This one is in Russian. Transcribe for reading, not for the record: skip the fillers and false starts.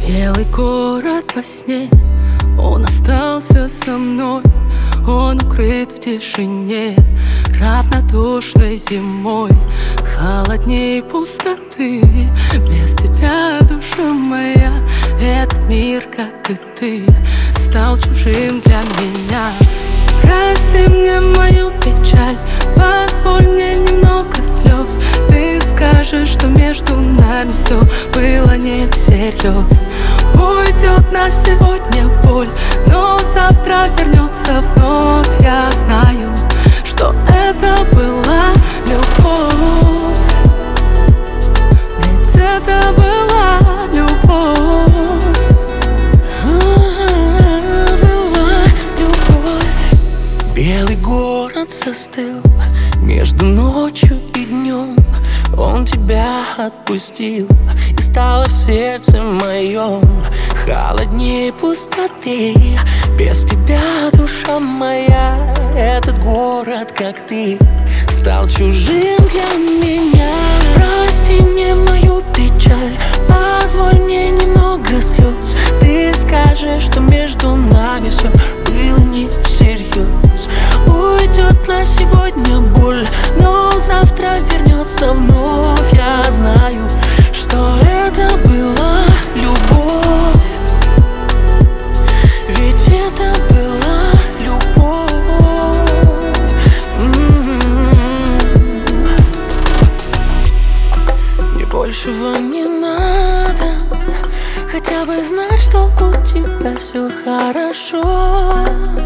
Белый город во сне, он остался со мной. Он укрыт в тишине, равнодушной зимой. Холодней пустоты, без тебя, душа моя. Этот мир, как и ты, стал чужим для меня. Прости мне мою печаль, позволь мне немного слез. Ты скажешь, что между нами все было не всерьез. Уйдет на сегодня боль, но завтра вернется вновь. Я знаю, что это была любовь, ведь это была любовь. Была любовь. Белый город застыл между ночью и днем. Он тебя отпустил, и стало в сердце моем холоднее пустоты. Без тебя, душа моя, этот город, как ты, стал чужим для меня. Прости мне мою печаль, позволь мне немного слез. Ты скажешь, что между нами все было не всерьез. Уйдет на сегодня боль, но завтра вернется вновь. Я знаю, что это была любовь, ведь это была любовь. Мне большего не надо, хотя бы знать, что у тебя все хорошо.